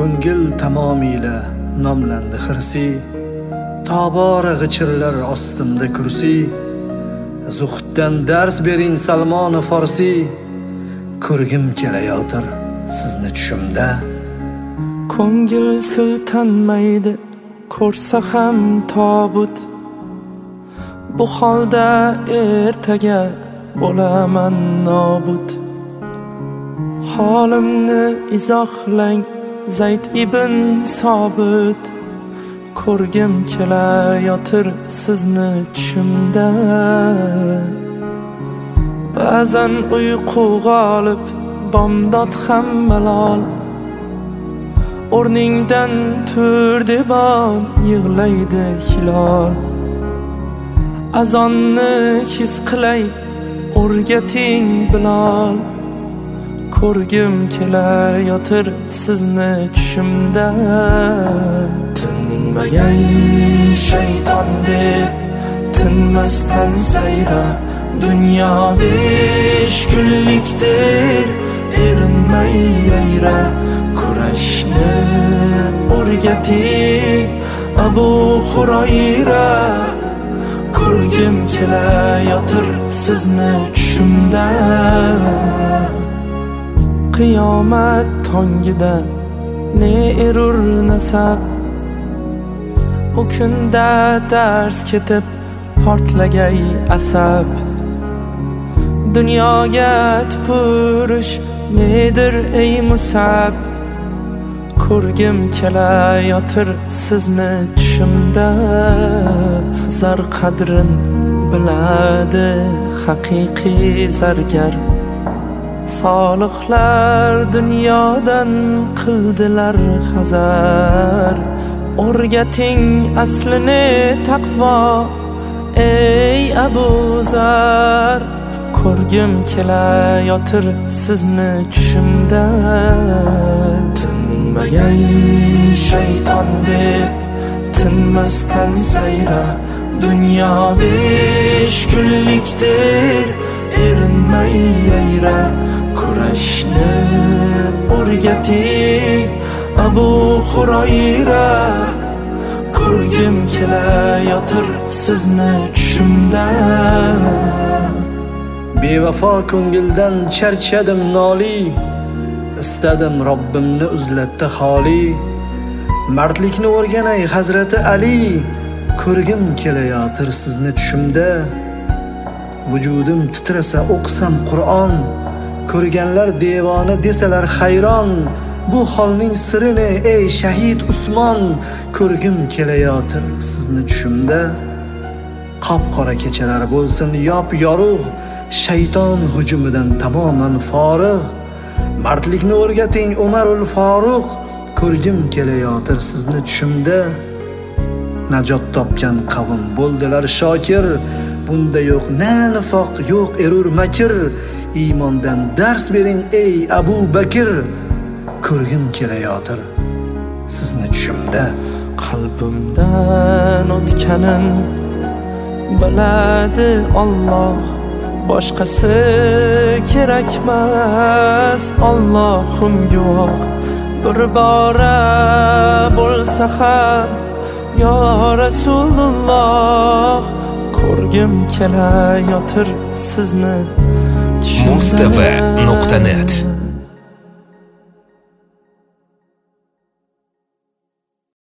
Ko'ngil tamomila nomlandi xirsi, tobora g'ichirlar ostimda kursi. Zuhddan dars bering Salmon Farsi, ko'rgim kelayotir sizni tushimda. Ko'ngil siltanmaydi ko'rsa ham tobut, bu holda ertaga bo'laman nobud. Holimni izohlang Zayd ibn Sobit, ko'rgim kelayotir sizni tushimda. Ba'zan uyqu g'olib, bomdod ham malol, o'rningdan tur debon yig'laydi hilol. Azonni his qilay o'rgating Bilol, ko'rgim kelayotir sizni tushimda. Tinmagay shayton deb tinmasdan sayra, dunyo 5 kunlikdir erinmay yayra. Kurashni o'rgating Abu Hurayra, ko'rgim kelayotir sizni tushimda. Qiyomat tongida ne erur nasab, u kunda dars ketib portlagay asab. Dunyoga tupurish nedir ey Musab, ko'rgim kelayotir sizni tushimda. Zar qadrin biladi haqiqiy zargar, solihlar dunyodan qildilar hazar. O'rgating aslini taqvo ey Abu Zar, ko'rgim kelayotir sizni tushimda. Tinmagay shayton deb tinmasdan sayra, dunyo 5 kunlikdir erinmay yayra. Kurashni o'rgating Abu Hurayra, ko'rgim kelayotir sizni tushimda. Bevafo ko'ngildan charchadim noli, istadim Robbimni uzlatdi holi. Mardlikni o'rganay Hazrati Ali, ko'rgim kelayotir sizni tushimda. Vujudim titrasa o'qsam Qur'on, ko'rganlar devona desalar hayron. Bu holning sirini ey shahid Usmon, ko'rgim kelayotir sizni tushimda. Qop-qora kechalar bo'lsin yop yorug', shayton hujumidan tamoman forig'. Mardlikni o'rgating Umarul Faruq, ko'rgim kelayotir sizni tushimda. Najot topgan qavm bo'ldilar shokir, bunda yo'q na nifoq, yo'q erur makr. Iymondan dars bering ey Abu Bakr, ko'rgim kelayotir sizni tushimda. Qalbimdan o'tganin biladi Alloh, boshqasi kerakmas Allohim guvoh. Bir bora bo'lsa ham yo Rasululloh, ko'rgim kelayotir sizni tushimda. mustv.net